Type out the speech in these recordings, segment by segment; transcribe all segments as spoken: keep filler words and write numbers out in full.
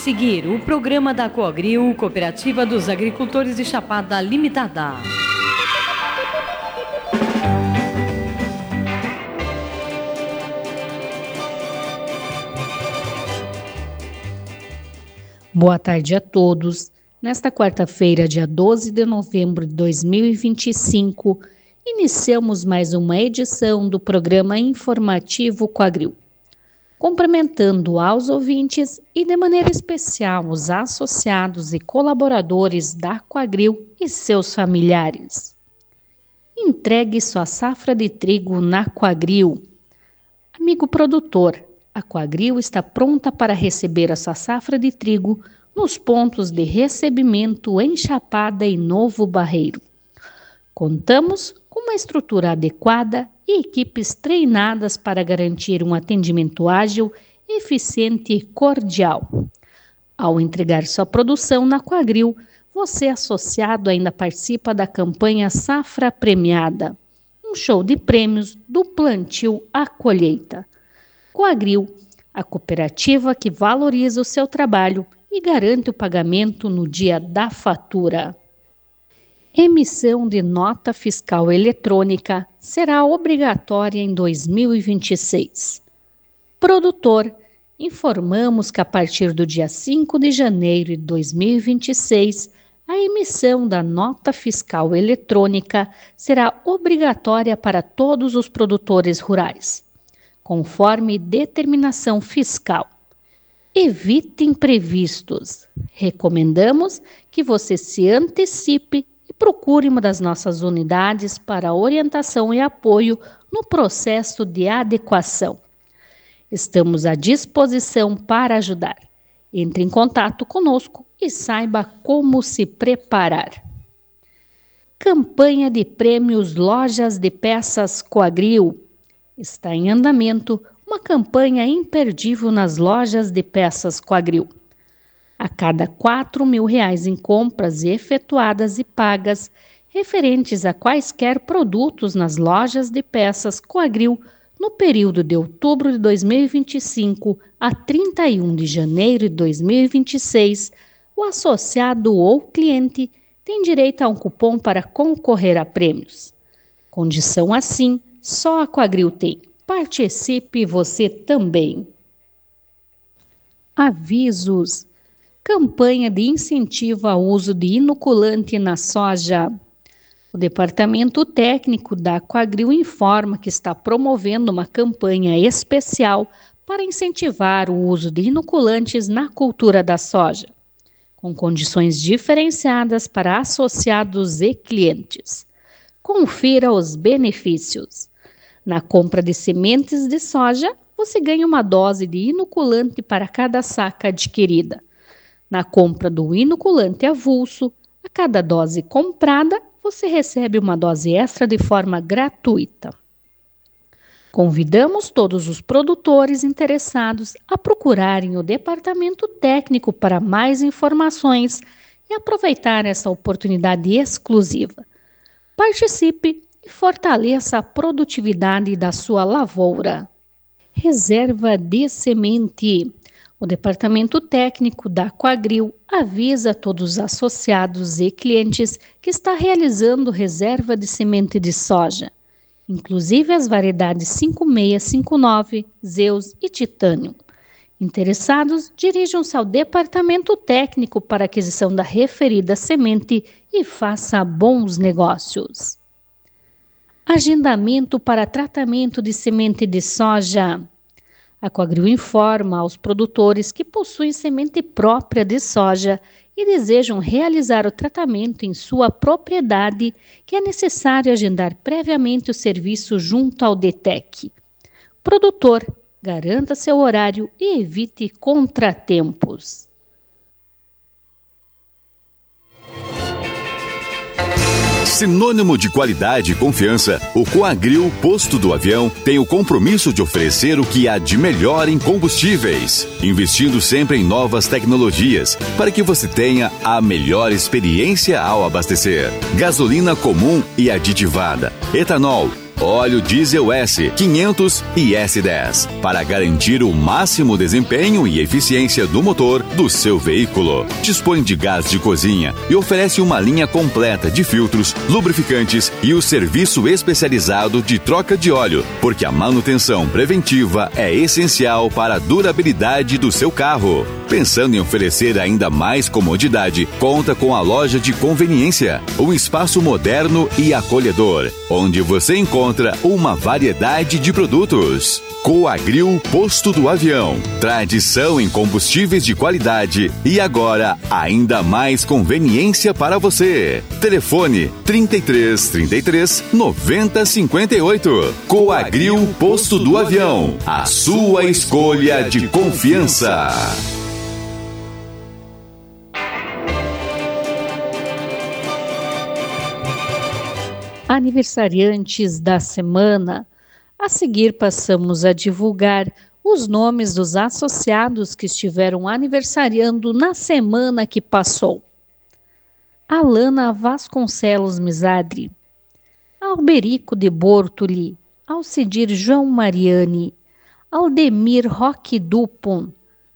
seguir o programa da Coagril, Cooperativa dos Agricultores de Chapada Limitada. Boa tarde a todos. Nesta quarta-feira, dia doze de novembro de dois mil e vinte e cinco, iniciamos mais uma edição do programa informativo Coagril, cumprimentando aos ouvintes e de maneira especial os associados e colaboradores da Coagril e seus familiares. Entregue sua safra de trigo na Coagril. Amigo produtor, a Coagril está pronta para receber a sua safra de trigo nos pontos de recebimento em Chapada e Novo Barreiro. Contamos com uma estrutura adequada e equipes treinadas para garantir um atendimento ágil, eficiente e cordial. Ao entregar sua produção na Coagril, você associado ainda participa da campanha Safra Premiada, um show de prêmios do plantio à colheita. Coagril, a cooperativa que valoriza o seu trabalho e garante o pagamento no dia da fatura. Emissão de nota fiscal eletrônica será obrigatória em dois mil e vinte e seis. Produtor, informamos que a partir do dia cinco de janeiro de dois mil e vinte e seis, a emissão da nota fiscal eletrônica será obrigatória para todos os produtores rurais, conforme determinação fiscal. Evite imprevistos. Recomendamos que você se antecipe e procure uma das nossas unidades para orientação e apoio no processo de adequação. Estamos à disposição para ajudar. Entre em contato conosco e saiba como se preparar. Campanha de prêmios Lojas de Peças Coagril. Está em andamento uma campanha imperdível nas lojas de peças Coagril. A cada quatro mil reais em compras efetuadas e pagas referentes a quaisquer produtos nas lojas de peças Coagril no período de outubro de dois mil e vinte e cinco a trinta e um de janeiro de dois mil e vinte e seis, o associado ou cliente tem direito a um cupom para concorrer a prêmios. Condição assim, só a Coagril tem. Participe você também. Avisos. Campanha de incentivo ao uso de inoculante na soja. O Departamento Técnico da Coagril informa que está promovendo uma campanha especial para incentivar o uso de inoculantes na cultura da soja, com condições diferenciadas para associados e clientes. Confira os benefícios. Na compra de sementes de soja, você ganha uma dose de inoculante para cada saca adquirida. Na compra do inoculante avulso, a cada dose comprada, você recebe uma dose extra de forma gratuita. Convidamos todos os produtores interessados a procurarem o Departamento Técnico para mais informações e aproveitar essa oportunidade exclusiva. Participe e fortaleça a produtividade da sua lavoura. Reserva de semente. O Departamento Técnico da Coagril avisa a todos os associados e clientes que está realizando reserva de semente de soja, inclusive as variedades cinco seis cinco nove, Zeus e Titânio. Interessados, dirijam-se ao Departamento Técnico para aquisição da referida semente e faça bons negócios. Agendamento para tratamento de semente de soja. A Coagril informa aos produtores que possuem semente própria de soja e desejam realizar o tratamento em sua propriedade que é necessário agendar previamente o serviço junto ao D T E C. Produtor, garanta seu horário e evite contratempos. Sinônimo de qualidade e confiança, o Coagril Posto do Avião tem o compromisso de oferecer o que há de melhor em combustíveis, investindo sempre em novas tecnologias para que você tenha a melhor experiência ao abastecer. Gasolina comum e aditivada, etanol, óleo diesel S quinhentos e S dez, para garantir o máximo desempenho e eficiência do motor do seu veículo. Dispõe de gás de cozinha e oferece uma linha completa de filtros, lubrificantes e o serviço especializado de troca de óleo, porque a manutenção preventiva é essencial para a durabilidade do seu carro. Pensando em oferecer ainda mais comodidade, conta com a loja de conveniência, um espaço moderno e acolhedor, onde você encontra uma variedade de produtos. Coagril Posto do Avião, tradição em combustíveis de qualidade e agora ainda mais conveniência para você. Telefone trinta e três, trinta e três, noventa, cinquenta e oito. Coagril Posto do Avião, a sua escolha de confiança. Aniversariantes da semana. A seguir, passamos a divulgar os nomes dos associados que estiveram aniversariando na semana que passou. Alana Vasconcelos Misadri, Alberico de Bortoli, Alcidir João Mariani, Aldemir Roque Dupont,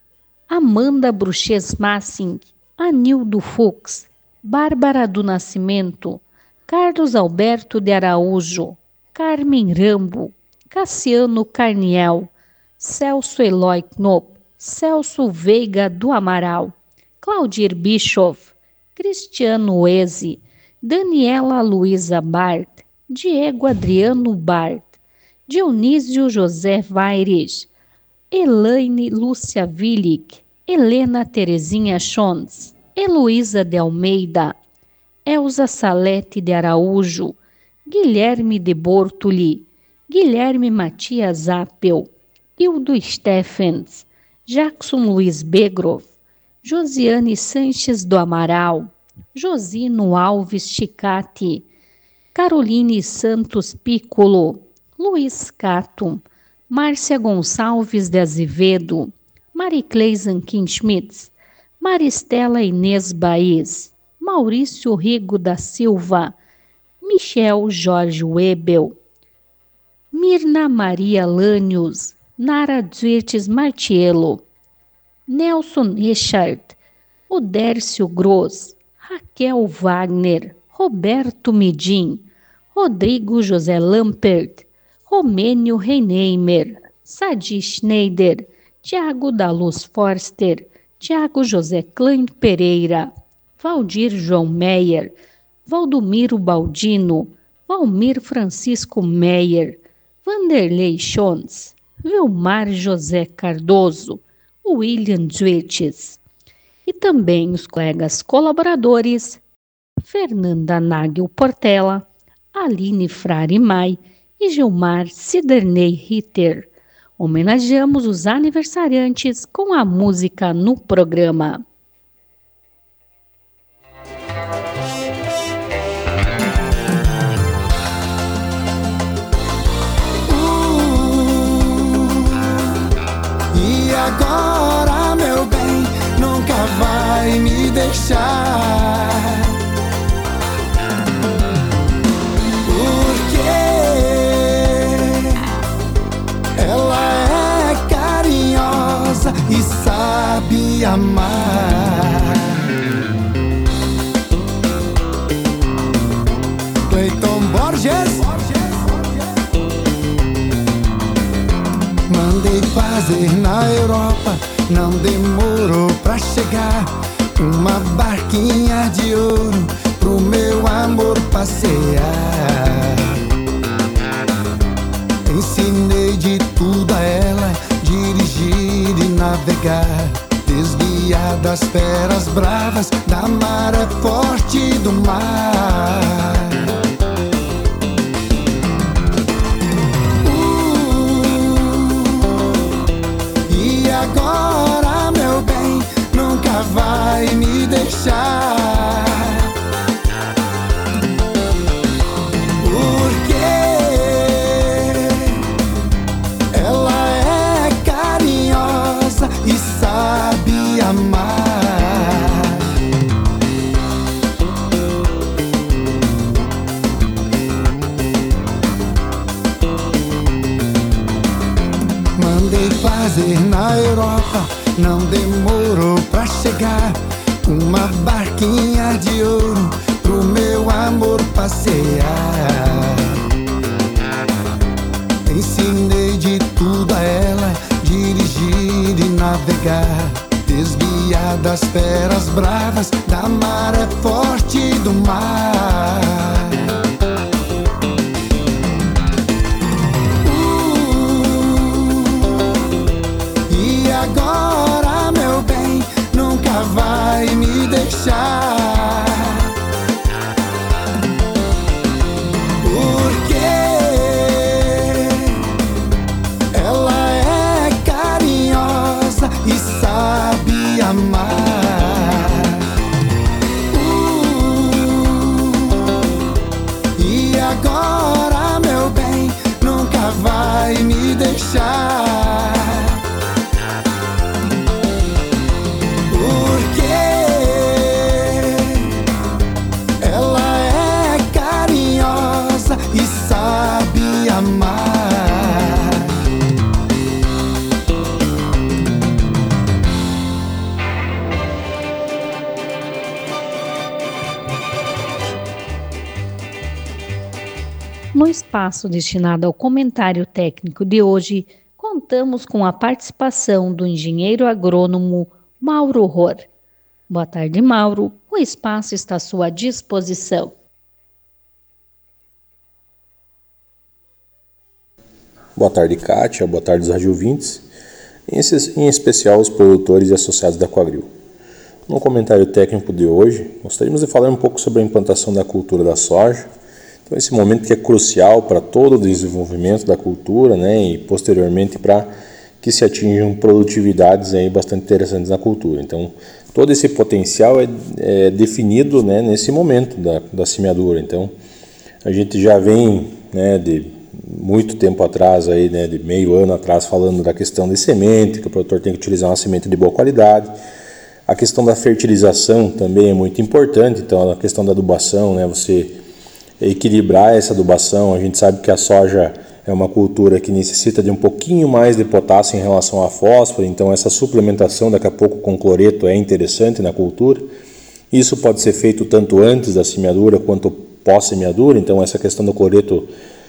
Amanda Bruches Massing, Anildo Fux, Bárbara do Nascimento, Carlos Alberto de Araújo, Carmen Rambo, Cassiano Carniel, Celso Eloy Knop, Celso Veiga do Amaral, Claudir Bischoff, Cristiano Eze, Daniela Luiza Bart, Diego Adriano Bart, Dionísio José Vaires, Elaine Lúcia Willig, Helena Terezinha Schons, Heloísa de Almeida, Elza Salete de Araújo, Guilherme de Bortoli, Guilherme Matias Appel, Hildo Stephens, Jackson Luiz Begroff, Josiane Sanches do Amaral, Josino Alves Chicati, Caroline Santos Piccolo, Luiz Cato, Márcia Gonçalves de Azevedo, Mariclei Zanquim Schmitz, Maristela Inês Baez, Maurício Rigo da Silva, Michel Jorge Webel, Mirna Maria Lânios, Nara Dzirtes Martiello, Nelson Richard, Odércio Gross, Raquel Wagner, Roberto Midim, Rodrigo José Lampert, Romênio Reineimer, Sadi Schneider, Tiago da Luz Forster, Tiago José Klein Pereira, Valdir João Meyer, Valdomiro Baldino, Valmir Francisco Meyer, Vanderlei Schons, Vilmar José Cardoso, William Zwitches. E também os colegas colaboradores Fernanda Nagel Portela, Aline Frari Mai e Gilmar Siderney Ritter. Homenageamos os aniversariantes com a música no programa. Agora, meu bem, nunca vai me deixar, porque ela é carinhosa e sabe amar. Cleiton Borges, mandei fazer na Europa, não demorou pra chegar uma barquinha de ouro pro meu amor passear. Ensinei de tudo a ela, dirigir e navegar, desviar das feras bravas, da maré forte do mar. Agora, meu bem, nunca vai me deixar, porque ela é carinhosa e sabe amar. Europa não demorou pra chegar. Uma barquinha de ouro pro meu amor passear. Ensinei de tudo a ela, dirigir e navegar, desviar das feras bravas, da maré forte do mar. Agora, meu bem, nunca vai me deixar, porque ela é carinhosa e sabe amar. uh, E agora, meu bem, nunca vai me deixar, No espaço destinado ao comentário técnico de hoje, contamos com a participação do engenheiro agrônomo Mauro Rohr. Boa tarde, Mauro. O espaço está à sua disposição. Boa tarde, Kátia. Boa tarde, os radiovintes, em especial os produtores e associados da Coagril. No comentário técnico de hoje, gostaríamos de falar um pouco sobre a implantação da cultura da soja. Então, esse momento que é crucial para todo o desenvolvimento da cultura, né, e posteriormente para que se atinjam produtividades aí bastante interessantes na cultura. Então, todo esse potencial é, é definido, né, nesse momento da, da semeadura. Então, a gente já vem, né, de muito tempo atrás, aí, né, de meio ano atrás, falando da questão de semente, que o produtor tem que utilizar uma semente de boa qualidade. A questão da fertilização também é muito importante. Então, a questão da adubação, né, você equilibrar essa adubação. A gente sabe que a soja é uma cultura que necessita de um pouquinho mais de potássio em relação a fósforo, então essa suplementação daqui a pouco com cloreto é interessante na cultura. Isso pode ser feito tanto antes da semeadura quanto pós-semeadura, então essa questão do cloreto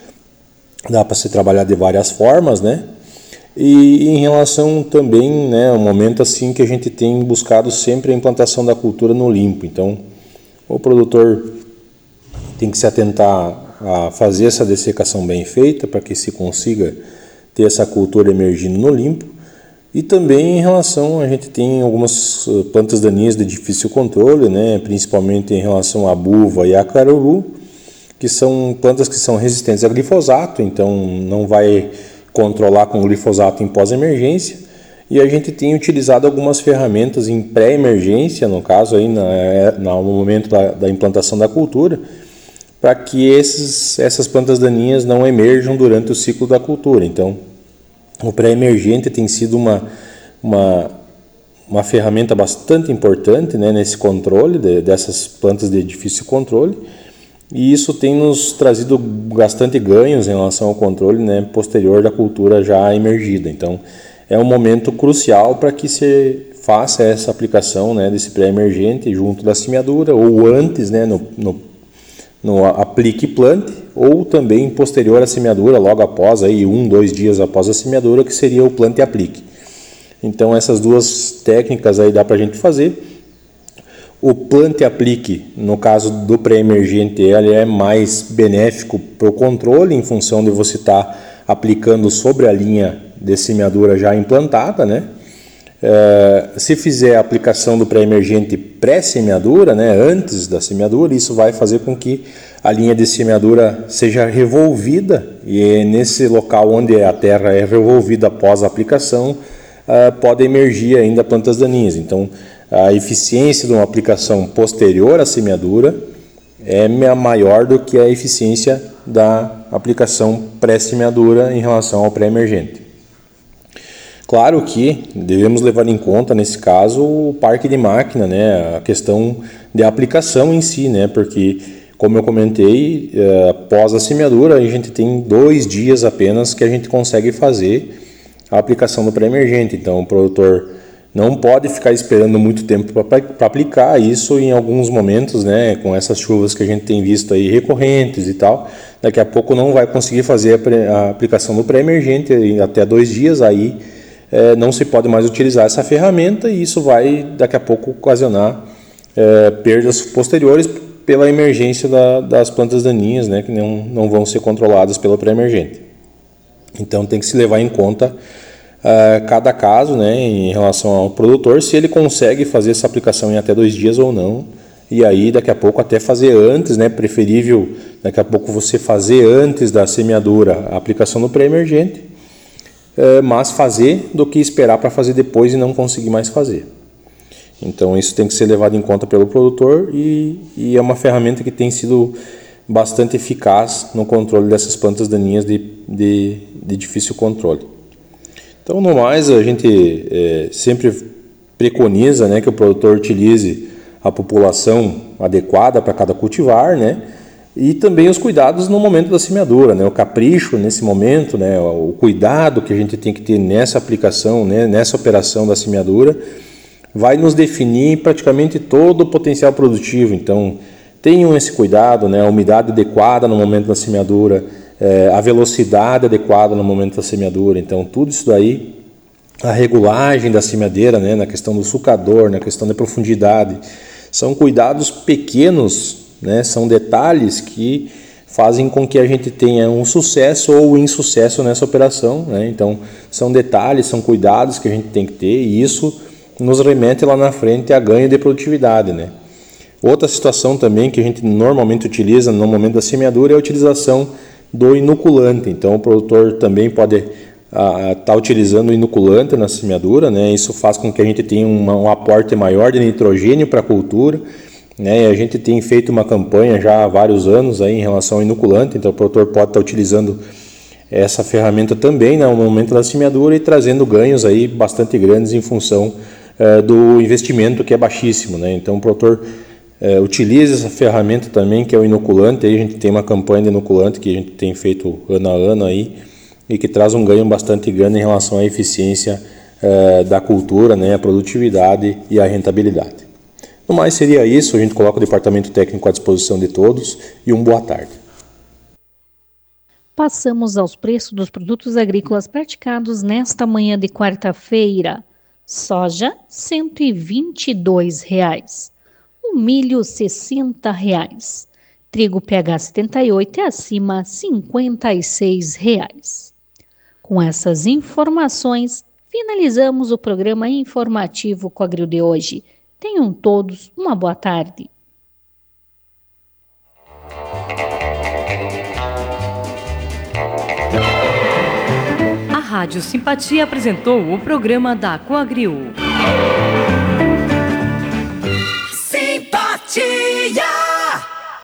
dá para se trabalhar de várias formas, né? E em relação também, né, um momento assim que a gente tem buscado sempre a implantação da cultura no limpo. Então, o produtor tem que se atentar a fazer essa dessecação bem feita para que se consiga ter essa cultura emergindo no limpo. E também em relação, a gente tem algumas plantas daninhas de difícil controle, né, principalmente em relação à buva e à caruru, que são plantas que são resistentes a glifosato, então não vai controlar com glifosato em pós-emergência. E a gente tem utilizado algumas ferramentas em pré-emergência, no caso aí na, no momento da, da implantação da cultura, para que esses, essas plantas daninhas não emerjam durante o ciclo da cultura. Então, o pré-emergente tem sido uma, uma, uma ferramenta bastante importante, né, nesse controle de, dessas plantas de difícil controle, e isso tem nos trazido bastante ganhos em relação ao controle, né, posterior da cultura já emergida. Então, é um momento crucial para que se faça essa aplicação, né, desse pré-emergente junto da semeadura, ou antes, né, no, no no aplique e plante, ou também posterior à semeadura, logo após, aí, um, dois dias após a semeadura, que seria o plante e aplique. Então, essas duas técnicas aí dá para a gente fazer. O plante e aplique, no caso do pré-emergente, ele é mais benéfico para o controle, em função de você estar tá aplicando sobre a linha de semeadura já implantada, né? É, se fizer a aplicação do pré-emergente pré-semeadura, né, antes da semeadura, isso vai fazer com que a linha de semeadura seja revolvida, e é nesse local onde a terra é revolvida após a aplicação, uh, pode emergir ainda plantas daninhas. Então, a eficiência de uma aplicação posterior à semeadura é maior do que a eficiência da aplicação pré-semeadura em relação ao pré-emergente. Claro que devemos levar em conta, nesse caso, o parque de máquina, né, a questão de aplicação em si, né, porque, como eu comentei, após a semeadura, a gente tem dois dias apenas que a gente consegue fazer a aplicação do pré-emergente. Então, o produtor não pode ficar esperando muito tempo para aplicar isso em alguns momentos, né, com essas chuvas que a gente tem visto aí recorrentes e tal. Daqui a pouco não vai conseguir fazer a, a aplicação do pré-emergente em até dois dias, aí é, não se pode mais utilizar essa ferramenta e isso vai daqui a pouco ocasionar é, perdas posteriores pela emergência da, das plantas daninhas, né, que não, não vão ser controladas pelo pré-emergente. Então tem que se levar em conta uh, cada caso, né, em relação ao produtor, se ele consegue fazer essa aplicação em até dois dias ou não, e aí daqui a pouco até fazer antes, né, preferível daqui a pouco você fazer antes da semeadura a aplicação do pré-emergente, uh, mas fazer do que esperar para fazer depois e não conseguir mais fazer. Então isso tem que ser levado em conta pelo produtor e, e é uma ferramenta que tem sido bastante eficaz no controle dessas plantas daninhas de, de, de difícil controle. Então, no mais, a gente é, sempre preconiza, né, que o produtor utilize a população adequada para cada cultivar, né, e também os cuidados no momento da semeadura, né, o capricho nesse momento, né, o cuidado que a gente tem que ter nessa aplicação, né, nessa operação da semeadura, vai nos definir praticamente todo o potencial produtivo. Então, tenham esse cuidado, né, a umidade adequada no momento da semeadura, é, a velocidade adequada no momento da semeadura. Então, tudo isso daí, a regulagem da semeadeira, né, na questão do sulcador, na questão da profundidade, são cuidados pequenos, né, são detalhes que fazem com que a gente tenha um sucesso ou insucesso nessa operação, né? Então, são detalhes, são cuidados que a gente tem que ter e isso nos remete lá na frente a ganho de produtividade, né? Outra situação também que a gente normalmente utiliza no momento da semeadura é a utilização do inoculante. Então o produtor também pode estar tá utilizando o inoculante na semeadura, né? Isso faz com que a gente tenha uma, um aporte maior de nitrogênio para a cultura, né? E a gente tem feito uma campanha já há vários anos aí em relação ao inoculante, então o produtor pode estar tá utilizando essa ferramenta também, né, no momento da semeadura e trazendo ganhos aí bastante grandes em função Uh, do investimento que é baixíssimo, né? Então o produtor uh, utiliza essa ferramenta também que é o inoculante. Aí a gente tem uma campanha de inoculante que a gente tem feito ano a ano aí e que traz um ganho bastante grande em relação à eficiência uh, da cultura, né, a produtividade e a rentabilidade. No mais seria isso, a gente coloca o departamento técnico à disposição de todos e um boa tarde. Passamos aos preços dos produtos agrícolas praticados nesta manhã de quarta-feira. Soja, cento e vinte e dois reais. O milho, sessenta reais. Trigo P H setenta e oito e acima, cinquenta e seis reais. Com essas informações, finalizamos o programa informativo Coagro de hoje. Tenham todos uma boa tarde. A Rádio Simpatia apresentou o programa da Coagro. Simpatia!